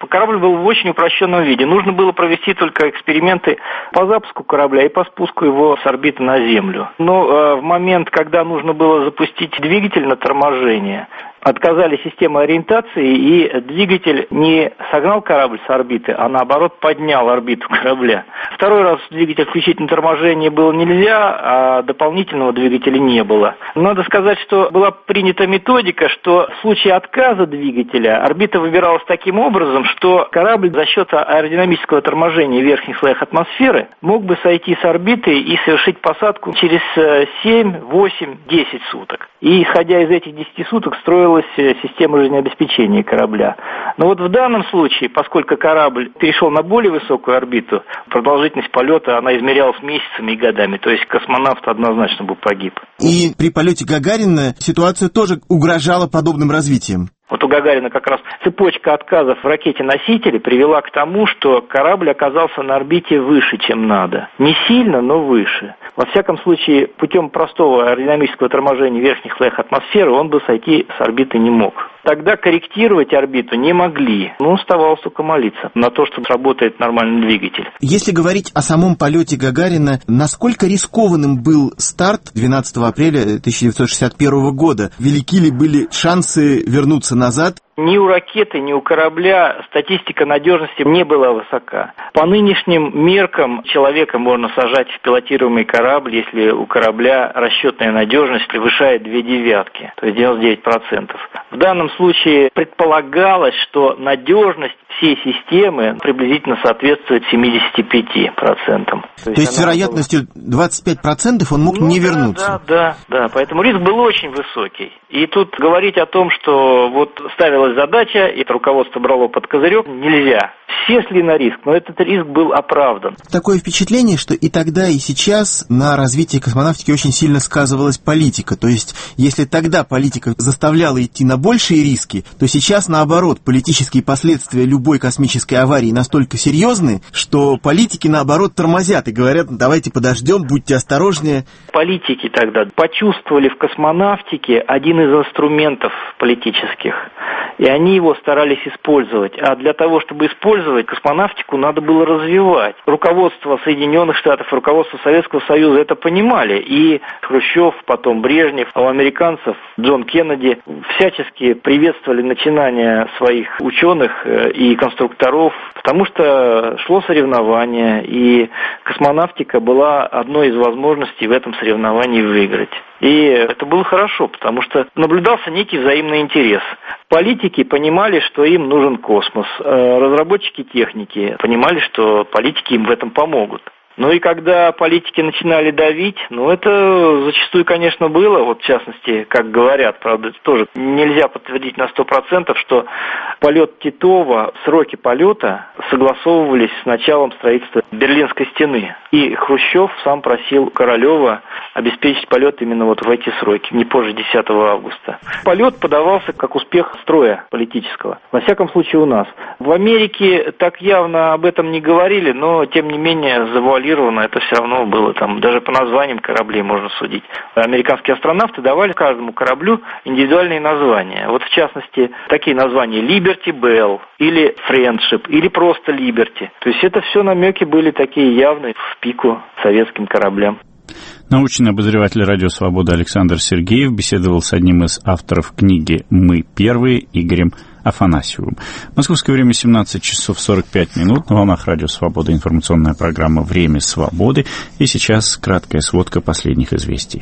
Корабль был в очень упрощенном виде. Нужно было провести только эксперименты по запуску корабля и по спуску его с орбиты на Землю. Но э, в момент, когда нужно было запустить двигатель на торможение, отказали системы ориентации, и двигатель не согнал корабль с орбиты, а наоборот поднял орбиту корабля. Второй раз двигатель включить на торможение было нельзя, а дополнительного двигателя не было. Надо сказать, что была принята методика, что в случае отказа двигателя орбита выбиралась таким образом, что корабль за счет аэродинамического торможения в верхних слоях атмосферы мог бы сойти с орбиты и совершить посадку через семь, восемь, десять суток. И исходя из этих десяти суток строилась система жизнеобеспечения корабля. Но вот в данном случае, поскольку корабль перешел на более высокую орбиту, продолжительность полета, она измерялась месяцами и годами, то есть космонавт однозначно бы погиб. И при полете Гагарина ситуация тоже угрожала подобным развитием. Вот у Гагарина как раз цепочка отказов в ракете-носителе привела к тому, что корабль оказался на орбите выше, чем надо. Не сильно, но выше. Во всяком случае, путем простого аэродинамического торможения в верхних слоях атмосферы он бы сойти с орбиты не мог. Тогда корректировать орбиту не могли. Ну, оставалось только молиться на то, что сработает нормальный двигатель. Если говорить о самом полете Гагарина, насколько рискованным был старт двенадцатого апреля тысяча девятьсот шестьдесят первого года? Велики ли были шансы вернуться назад? Ни у ракеты, ни у корабля статистика надежности не была высока. По нынешним меркам человека можно сажать в пилотируемый корабль, если у корабля расчетная надежность превышает две девятки, то есть девяносто девять процентов. В данном случае предполагалось, что надежность всей системы приблизительно соответствует семидесяти пяти процентам. То, то есть, есть с вероятностью была... двадцать пять процентов он мог ну, не да, вернуться? Да, да, да. Поэтому риск был очень высокий. И тут говорить о том, что вот ставилась задача, и руководство брало под козырек, нельзя. Все шли на риск, но этот риск был оправдан. Такое впечатление, что и тогда, и сейчас на развитии космонавтики очень сильно сказывалась политика. То есть, если тогда политика заставляла идти на большие риски, то сейчас, наоборот, политические последствия любой космической аварии настолько серьезны, что политики, наоборот, тормозят и говорят, давайте подождем, будьте осторожнее. Политики тогда почувствовали в космонавтике один из инструментов политических, и они его старались использовать. А для того, чтобы использовать, космонавтику надо было развивать. Руководство Соединенных Штатов, руководство Советского Союза это понимали. И Хрущев, потом Брежнев, а у американцев Джон Кеннеди всячески приветствовали начинания своих ученых и конструкторов, потому что шло соревнование, и космонавтика была одной из возможностей в этом соревновании выиграть. И это было хорошо, потому что наблюдался некий взаимный интерес. Политики понимали, что им нужен космос. Разработчики техники понимали, что политики им в этом помогут. Ну и когда политики начинали давить, ну это зачастую, конечно, было, вот в частности, как говорят, правда, тоже нельзя подтвердить на сто процентов, что полет Титова, сроки полета согласовывались с началом строительства Берлинской стены. И Хрущев сам просил Королева обеспечить полет именно вот в эти сроки, не позже десятого августа. Полет подавался как успех строя политического, во всяком случае у нас. В Америке так явно об этом не говорили, но тем не менее завуалировано это все равно было, там даже по названиям кораблей можно судить. Американские астронавты давали каждому кораблю индивидуальные названия. Вот в частности, такие названия Liberty Bell или Friendship, или просто Liberty. То есть это все намеки были такие явные в пику советским кораблям. Научный обозреватель «Радио Свобода» Александр Сергеев беседовал с одним из авторов книги «Мы первые» Игорем Афанасьевым. Московское время семнадцать часов сорок пять минут. На волнах «Радио Свобода» информационная программа «Время свободы». И сейчас краткая сводка последних известий.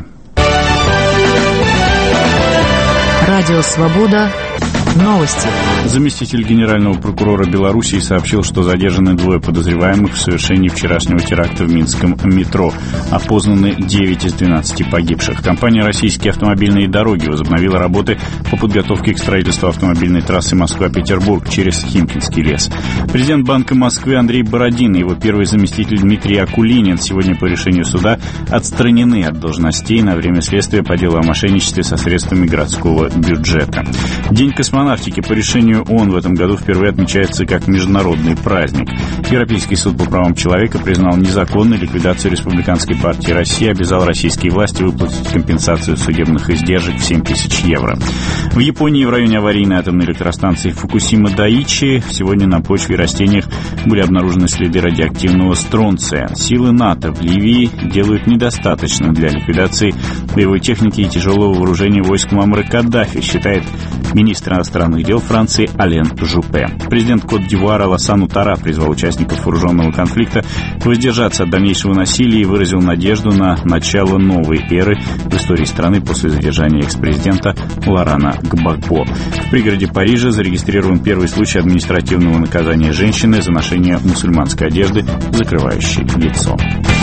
Радио Свобода. Новости. Заместитель генерального прокурора Белоруссии сообщил, что задержаны двое подозреваемых в совершении вчерашнего теракта в Минском метро. Опознаны девять из двенадцати погибших. Компания «Российские автомобильные дороги» возобновила работы по подготовке к строительству автомобильной трассы Москва-Петербург через Химкинский лес. Президент Банка Москвы Андрей Бородин и его первый заместитель Дмитрий Акулинин сегодня по решению суда отстранены от должностей на время следствия по делу о мошенничестве со средствами городского бюджета. День космонавтики космонавтики. По решению ООН в этом году впервые отмечается как международный праздник. Европейский суд по правам человека признал незаконной ликвидацию Республиканской партии России, обязал российские власти выплатить компенсацию судебных издержек в семь тысяч евро. В Японии в районе аварийной атомной электростанции Фукусима-Дайичи сегодня на почве и растениях были обнаружены следы радиоактивного стронция. Силы НАТО в Ливии делают недостаточно для ликвидации боевой техники и тяжелого вооружения войск Муаммара Каддафи, считает министр иностранных дел Франции Ален Жупе. Президент Кот-д'Ивуара Алассану Утара призвал участников вооруженного конфликта воздержаться от дальнейшего насилия и выразил надежду на начало новой эры в истории страны после задержания экс-президента Лорана Гбагбо. В пригороде Парижа зарегистрирован первый случай административного наказания женщины за ношение мусульманской одежды, закрывающей лицо.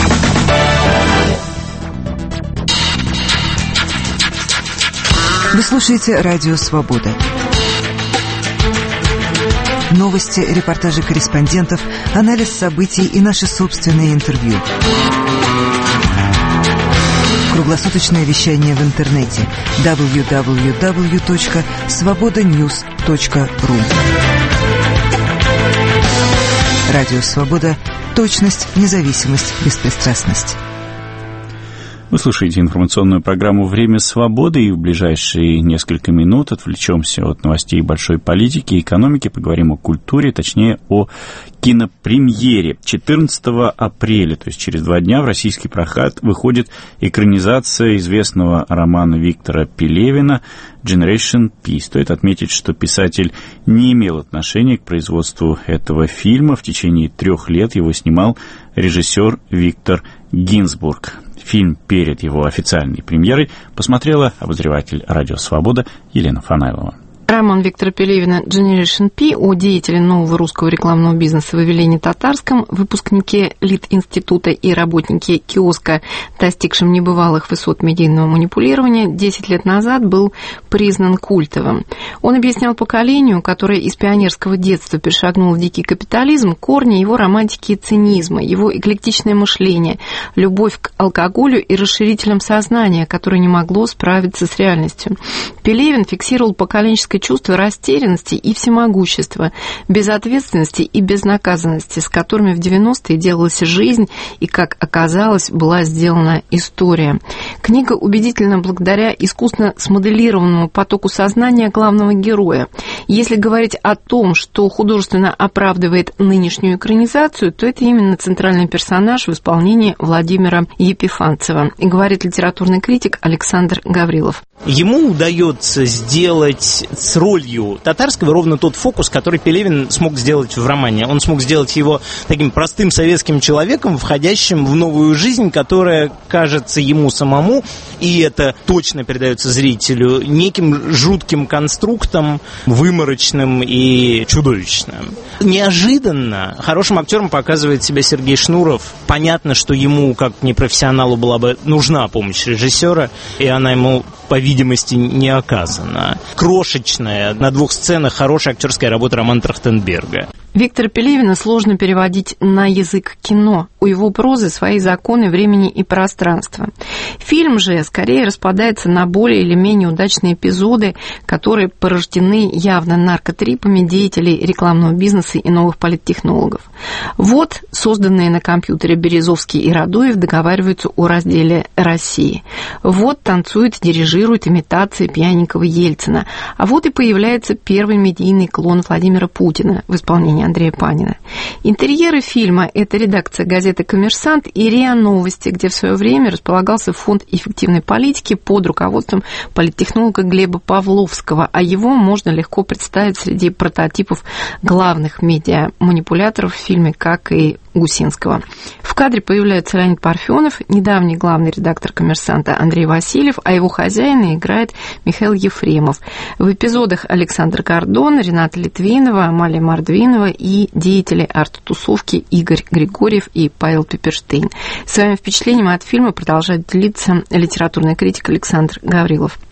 Вы слушаете «Радио Свобода». Новости, репортажи корреспондентов, анализ событий и наши собственные интервью. Круглосуточное вещание в интернете дабл ю дабл ю дабл ю точка свобода ньюс точка ру. Радио Свобода. Точность, независимость, беспристрастность. Вы слушаете информационную программу «Время свободы», и в ближайшие несколько минут отвлечемся от новостей большой политики и экономики, поговорим о культуре, точнее о кинопремьере. четырнадцатого апреля, то есть через два дня, в российский прокат выходит экранизация известного романа Виктора Пелевина «Generation P». Стоит отметить, что писатель не имел отношения к производству этого фильма. В течение трех лет его снимал режиссер Виктор Гинзбург. Фильм перед его официальной премьерой посмотрела обозреватель «Радио Свобода» Елена Фанаилова. Роман Виктора Пелевина «Generation P» о деятеле нового русского рекламного бизнеса Вавилине Татарском, выпускнике Литинститута и работнике киоска, достигшем небывалых высот медийного манипулирования, десять лет назад был признан культовым. Он объяснял поколению, которое из пионерского детства перешагнуло в дикий капитализм, корни его романтики и цинизма, его эклектичное мышление, любовь к алкоголю и расширителям сознания, которое не могло справиться с реальностью. Пелевин фиксировал поколенческое чувство растерянности и всемогущества, безответственности и безнаказанности, с которыми в девяностые делалась жизнь и, как оказалось, была сделана история. Книга убедительна благодаря искусно смоделированному потоку сознания главного героя. Если говорить о том, что художественно оправдывает нынешнюю экранизацию, то это именно центральный персонаж в исполнении Владимира Епифанцева, говорит литературный критик Александр Гаврилов. Ему удается сделать с ролью Татарского ровно тот фокус, который Пелевин смог сделать в романе. Он смог сделать его таким простым советским человеком, входящим в новую жизнь, которая кажется ему самому, и это точно передается зрителю, неким жутким конструктом, выморочным и чудовищным. Неожиданно хорошим актером показывает себя Сергей Шнуров. Понятно, что ему, как непрофессионалу, была бы нужна помощь режиссера, и она ему, по видимости, не оказана. Крошечная, на двух сценах хорошая актерская работа Романа Трахтенберга. Виктора Пелевина сложно переводить на язык кино. У его прозы свои законы времени и пространства. Фильм же скорее распадается на более или менее удачные эпизоды, которые порождены явно наркотрипами деятелей рекламного бизнеса и новых политтехнологов. Вот созданные на компьютере Березовский и Радуев договариваются о разделе России. Вот танцует и дирижирует имитации пьяненького Ельцина. А вот и появляется первый медийный клон Владимира Путина в исполнении Андрея Панина. Интерьеры фильма – это редакция газеты «Коммерсант» и РИА Новости, где в свое время располагался фонд эффективной политики под руководством политтехнолога Глеба Павловского, а его можно легко представить среди прототипов главных медиа-манипуляторов в фильме, как и Гусинского. В кадре появляется Леонид Парфенов, недавний главный редактор «Коммерсанта» Андрей Васильев, а его хозяина играет Михаил Ефремов. В эпизодах Александр Гордон, Рената Литвинова, Амалия Мордвинова и деятели арт-тусовки Игорь Григорьев и Павел Пепперштейн. Своим впечатлением от фильма продолжает делиться литературный критик Александр Гаврилов.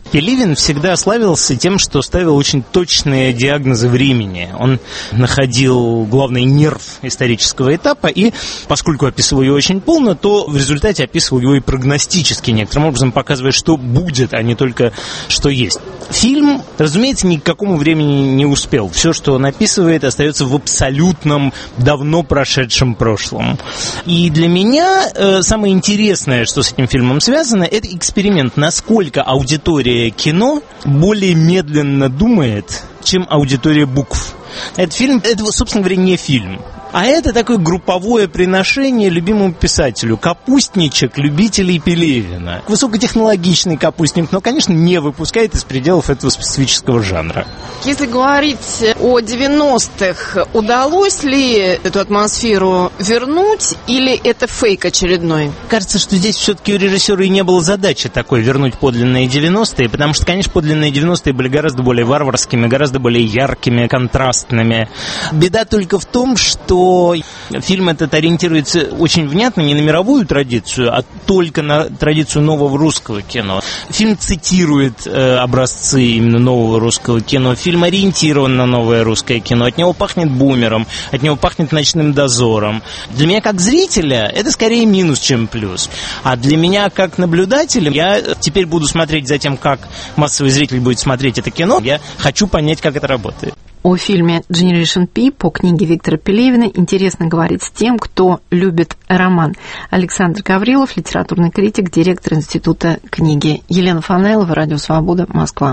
Пелевин всегда славился тем, что ставил очень точные диагнозы времени. Он находил главный нерв исторического этапа, и поскольку описывал его очень полно, то в результате описывал его и прогностически, некоторым образом показывая, что будет, а не только что есть. Фильм, разумеется, ни к какому времени не успел. Все, что он описывает, остается в абсолютном, давно прошедшем прошлом. И для меня э, самое интересное, что с этим фильмом связано, это эксперимент, насколько аудитория кино более медленно думает, чем аудитория букв. Этот фильм, это, собственно говоря, не фильм. А это такое групповое приношение любимому писателю. Капустничек любителей Пелевина. Высокотехнологичный капустник, но, конечно, не выпускает из пределов этого специфического жанра. Если говорить о девяностых, удалось ли эту атмосферу вернуть, или это фейк очередной? Кажется, что здесь все-таки у режиссера и не было задачи такой вернуть подлинные девяностые, потому что, конечно, подлинные девяностые были гораздо более варварскими, гораздо более яркими, контрастными. Беда только в том, что фильм этот ориентируется очень внятно не на мировую традицию, а только на традицию нового русского кино. Фильм цитирует э, образцы именно нового русского кино. Фильм ориентирован на новое русское кино. От него пахнет бумером, от него пахнет ночным дозором. Для меня как зрителя это скорее минус, чем плюс. А для меня как наблюдателя, я теперь буду смотреть за тем, как массовый зритель будет смотреть это кино. Я хочу понять, как это работает. О фильме Generation P по книге Виктора Пелевина интересно говорить с тем, кто любит роман. Александр Гаврилов, литературный критик, директор Института книги. Елена Фанайлова, Радио Свобода, Москва.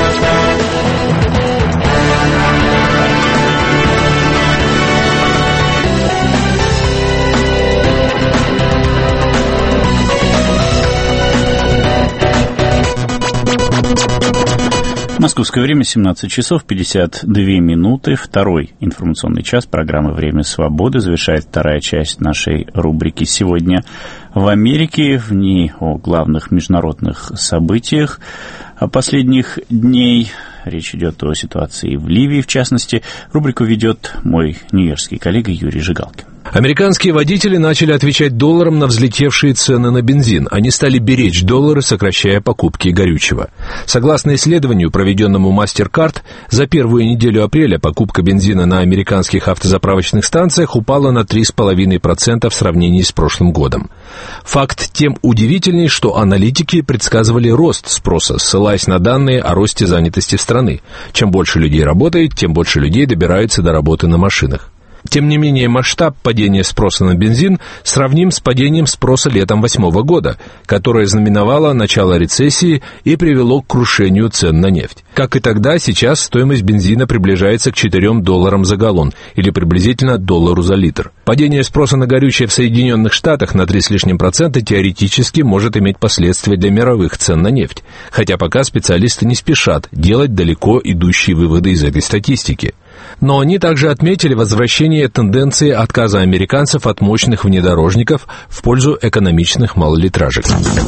Московское время семнадцать часов пятьдесят две минуты. Второй информационный час программы «Время свободы» завершает вторая часть нашей рубрики «Сегодня в Америке». В ней о главных международных событиях последних дней. Речь идет о ситуации в Ливии, в частности. Рубрику ведет мой нью-йоркский коллега Юрий Жигалкин. Американские водители начали отвечать долларом на взлетевшие цены на бензин. Они стали беречь доллары, сокращая покупки горючего. Согласно исследованию, проведенному MasterCard, за первую неделю апреля покупка бензина на американских автозаправочных станциях упала на три целых пять десятых процента в сравнении с прошлым годом. Факт тем удивительней, что аналитики предсказывали рост спроса, ссылаясь на данные о росте занятости страны. Чем больше людей работает, тем больше людей добираются до работы на машинах. Тем не менее, масштаб падения спроса на бензин сравним с падением спроса летом две тысячи восьмого года, которое знаменовало начало рецессии и привело к крушению цен на нефть. Как и тогда, сейчас стоимость бензина приближается к четырем долларам за галлон, или приблизительно доллару за литр. Падение спроса на горючее в Соединенных Штатах на три с лишним процента теоретически может иметь последствия для мировых цен на нефть, хотя пока специалисты не спешат делать далеко идущие выводы из этой статистики. Но они также отметили возвращение тенденции отказа американцев от мощных внедорожников в пользу экономичных малолитражек.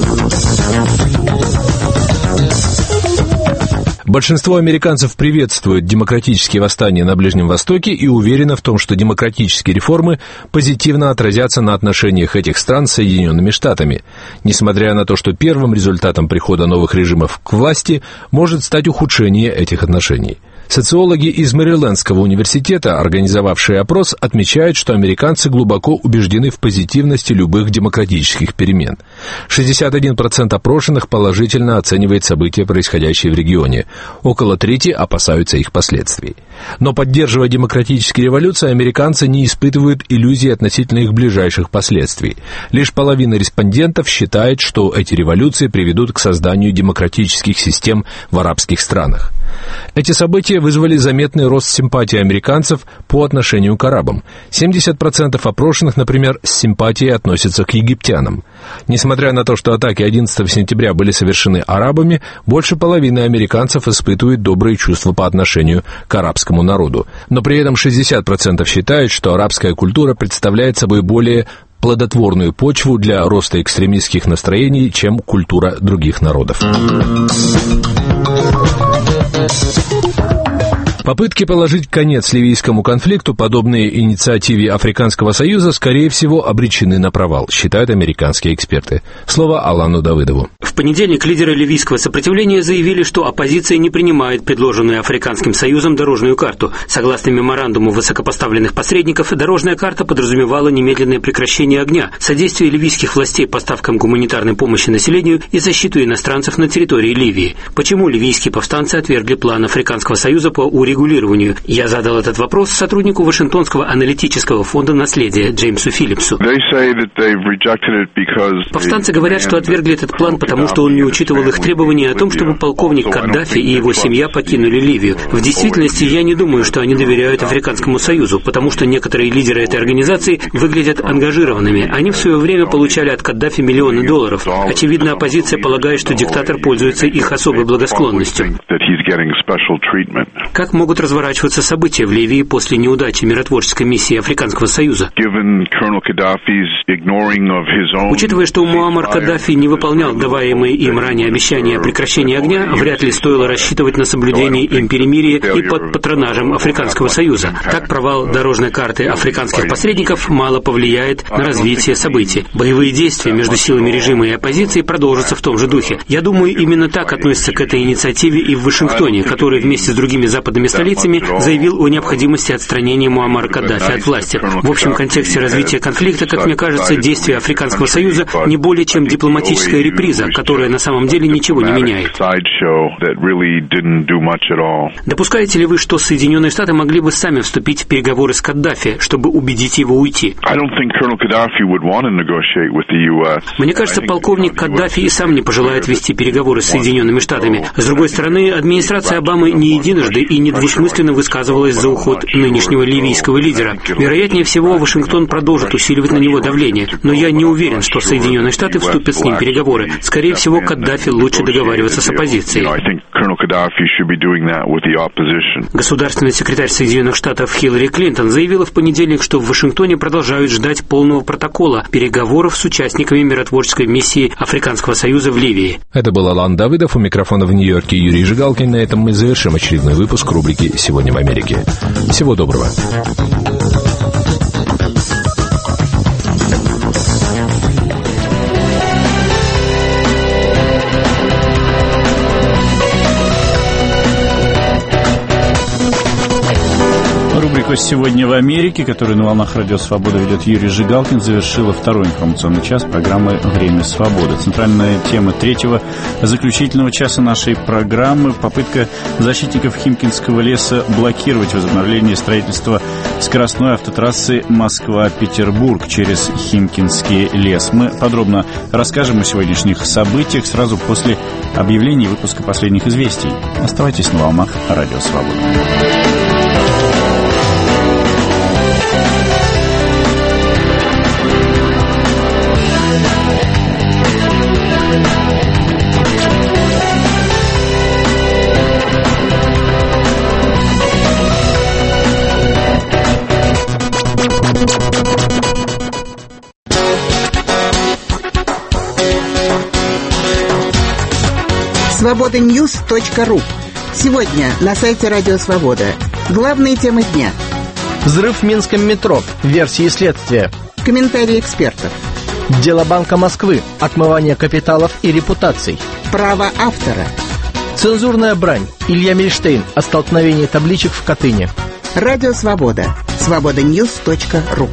Большинство американцев приветствует демократические восстания на Ближнем Востоке и уверено в том, что демократические реформы позитивно отразятся на отношениях этих стран с Соединенными Штатами, несмотря на то, что первым результатом прихода новых режимов к власти может стать ухудшение этих отношений. Социологи из Мэрилендского университета, организовавшие опрос, отмечают, что американцы глубоко убеждены в позитивности любых демократических перемен. шестьдесят один процент опрошенных положительно оценивает события, происходящие в регионе. Около трети опасаются их последствий. Но, поддерживая демократические революции, американцы не испытывают иллюзий относительно их ближайших последствий. Лишь половина респондентов считает, что эти революции приведут к созданию демократических систем в арабских странах. Эти события вызвали заметный рост симпатии американцев по отношению к арабам. семьдесят процентов опрошенных, например, с симпатией относятся к египтянам. Несмотря на то, что атаки одиннадцатого сентября были совершены арабами, больше половины американцев испытывают добрые чувства по отношению к арабскому народу. Но при этом шестьдесят процентов считают, что арабская культура представляет собой более плодотворную почву для роста экстремистских настроений, чем культура других народов. Попытки положить конец ливийскому конфликту, подобные инициативе Африканского союза, скорее всего, обречены на провал, считают американские эксперты. Слово Алану Давыдову. В понедельник лидеры ливийского сопротивления заявили, что оппозиция не принимает предложенную Африканским союзом дорожную карту. Согласно меморандуму высокопоставленных посредников, дорожная карта подразумевала немедленное прекращение огня, содействие ливийских властей поставкам гуманитарной помощи населению и защиту иностранцев на территории Ливии. Почему ливийские повстанцы отвергли план Африканского союза по урегулированию? Я задал этот вопрос сотруднику Вашингтонского аналитического фонда наследия Джеймсу Филлипсу. Повстанцы говорят, что отвергли этот план, потому что он не учитывал их требования о том, чтобы полковник Каддафи и его семья покинули Ливию. В действительности, я не думаю, что они доверяют Африканскому союзу, потому что некоторые лидеры этой организации выглядят ангажированными. Они в свое время получали от Каддафи миллионы долларов. Очевидно, оппозиция полагает, что диктатор пользуется их особой благосклонностью. Как могут разворачиваться события в Ливии после неудачи миротворческой миссии Африканского союза? Учитывая, что Муаммар Каддафи не выполнял даваемые им ранее обещания о прекращении огня, вряд ли стоило рассчитывать на соблюдение им перемирия и под патронажем Африканского союза. Так провал дорожной карты африканских посредников мало повлияет на развитие событий. Боевые действия между силами режима и оппозиции продолжатся в том же духе. Я думаю, именно так относится к этой инициативе и в Вашингтоне, который вместе с другими западными столицами заявил о необходимости отстранения Муаммара Каддафи от власти. В общем контексте развития конфликта, как мне кажется, действия Африканского союза не более чем дипломатическая реприза, которая на самом деле ничего не меняет. Допускаете ли вы, что Соединенные Штаты могли бы сами вступить в переговоры с Каддафи, чтобы убедить его уйти? Мне кажется, полковник Каддафи и сам не пожелает вести переговоры с Соединенными Штатами. С другой стороны, администрация Обамы не единожды и недвусмысленно высказывалась за уход нынешнего ливийского лидера. Вероятнее всего, Вашингтон продолжит усиливать на него давление, но я не уверен, что Соединенные Штаты вступят с ним в переговоры. Скорее всего, Каддафи лучше договариваться с оппозицией. Государственный секретарь Соединенных Штатов Хиллари Клинтон заявила в понедельник, что в Вашингтоне продолжают ждать полного протокола переговоров с участниками миротворческой миссии Африканского союза в Ливии. Это был Алан Давыдов, у микрофона в Нью-Йорке Юрий Жигалкин. На этом мы завершим очередной выпуск рубрики «Сегодня в Америке». Всего доброго. Рубрику «Сегодня в Америке», которую на волнах Радио Свобода ведет Юрий Жигалкин, завершила второй информационный час программы «Время свободы». Центральная тема третьего заключительного часа нашей программы – попытка защитников Химкинского леса блокировать возобновление строительства скоростной автотрассы Москва-Петербург через Химкинский лес. Мы подробно расскажем о сегодняшних событиях сразу после объявления и выпуска последних известий. Оставайтесь на волнах Радио Свобода. свобода ньюс точка ру. Сегодня на сайте Радио Свобода. Главные темы дня. Взрыв в Минском метро. Версии следствия. Комментарии экспертов. Дело Банка Москвы. Отмывание капиталов и репутаций. Право автора. Цензурная брань. Илья Мильштейн о столкновении табличек в Катыни. Радио Свобода. свобода ньюс точка ру.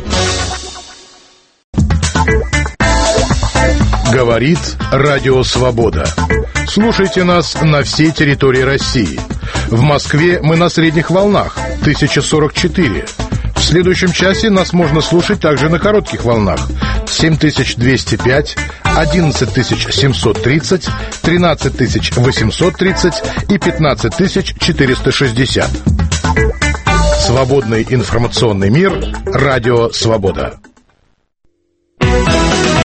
Говорит Радио Свобода. Слушайте нас на всей территории России. В Москве мы на средних волнах тысяча сорок четыре. В следующем часе нас можно слушать также на коротких волнах семь тысяч двести пять, одиннадцать тысяч семьсот тридцать, тринадцать тысяч восемьсот тридцать и пятнадцать тысяч четыреста шестьдесят. Свободный информационный мир. Радио Свобода.